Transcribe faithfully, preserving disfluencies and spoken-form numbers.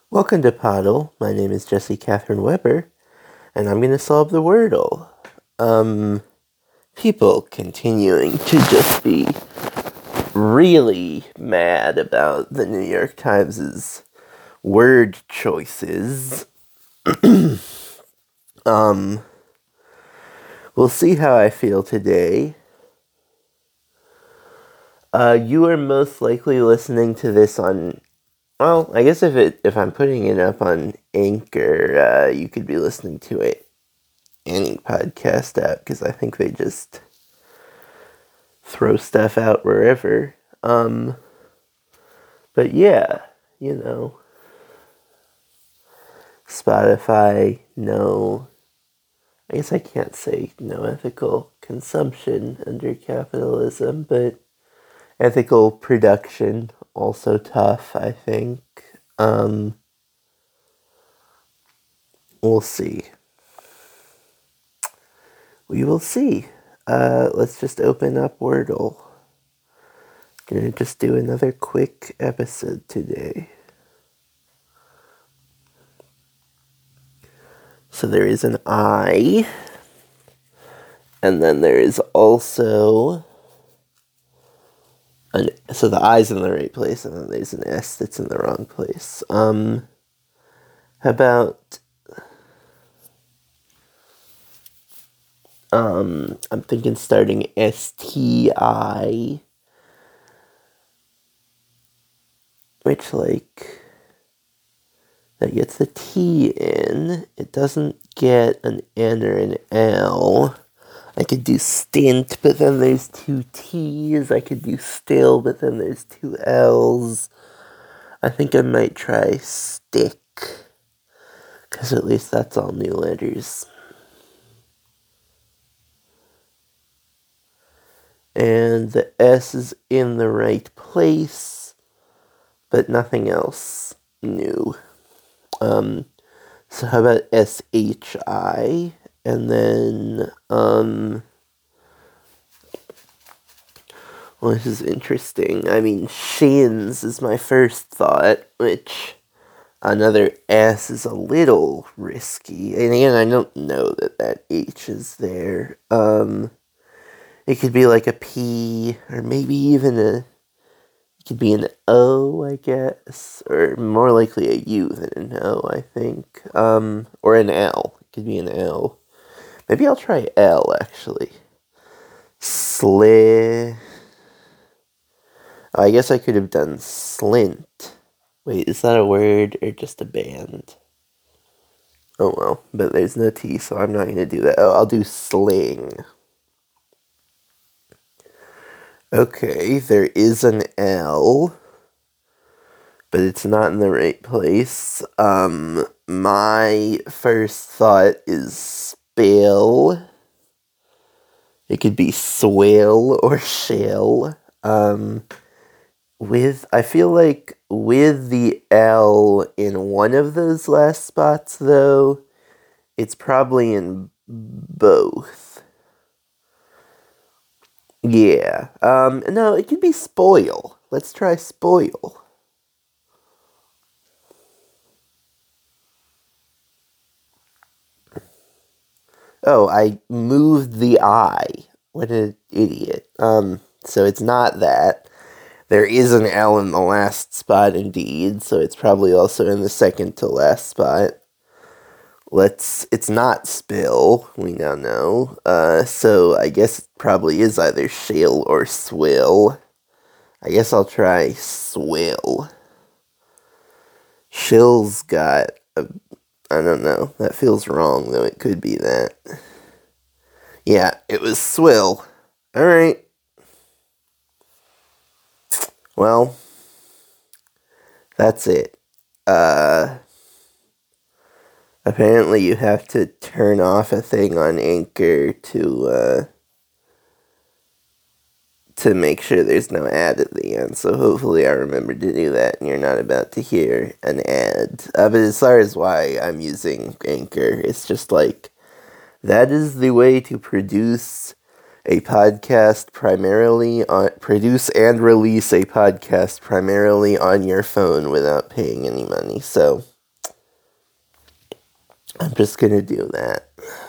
Welcome to Poddle. My name is Jesse Catherine Weber, and I'm going to solve the Wordle. Um, people continuing to just be really mad about the New York Times' word choices. um, we'll see how I feel today. Uh, you are most likely listening to this on... Well, I guess if it if I'm putting it up on Anchor, uh, you could be listening to it any podcast app, because I think they just throw stuff out wherever. Um, but yeah, you know, Spotify, no. I guess I can't say no ethical consumption under capitalism, but ethical production, also tough, I think. Um, we'll see. We will see. Uh, let's just open up Wordle. Gonna just do another quick episode today. So there is an I, and then there is also an, so the I's in the right place, and then there's an S that's in the wrong place. Um, how about, um, I'm thinking starting S T I, which, like, that gets a T in. It doesn't get an N or an L. I could do stint, but then there's two T's. I could do still, but then there's two L's. I think I might try stick, because at least that's all new letters. And the S is in the right place, but nothing else new. Um, so how about S H I? And then, um, well, this is interesting. I mean, shins is my first thought, which another S is a little risky. And again, I don't know that that H is there. Um, it could be like a P, or maybe even a, it could be an O, I guess, or more likely a U than an O, I think. Um, or an L. It could be an L. Maybe I'll try L, actually. Sli... Oh, I guess I could have done slint. Wait, is that a word or just a band? Oh well, but there's no T, so I'm not going to do that. Oh, I'll do sling. Okay, there is an L, but it's not in the right place. Um, my first thought is spill. It could be swill or shill. Um, with, I feel like with the L in one of those last spots, though, it's probably in both. Yeah. Um, no, it could be spoil. Let's try spoil. Oh, I moved the I. What an idiot. Um, so it's not that. There is an L in the last spot, indeed, so it's probably also in the second to last spot. Let's, it's not spill, we now know. Uh, so I guess it probably is either shill or swill. I guess I'll try swill. Shill's got a, I don't know, that feels wrong, though it could be that. Yeah, it was swill. Alright. Well, that's it. Uh, apparently you have to turn off a thing on Anchor to, uh, to make sure there's no ad at the end, so hopefully I remember to do that and you're not about to hear an ad. Uh, but as far as why I'm using Anchor, it's just like, that is the way to produce a podcast primarily on, produce and release a podcast primarily on your phone without paying any money, so I'm just gonna do that.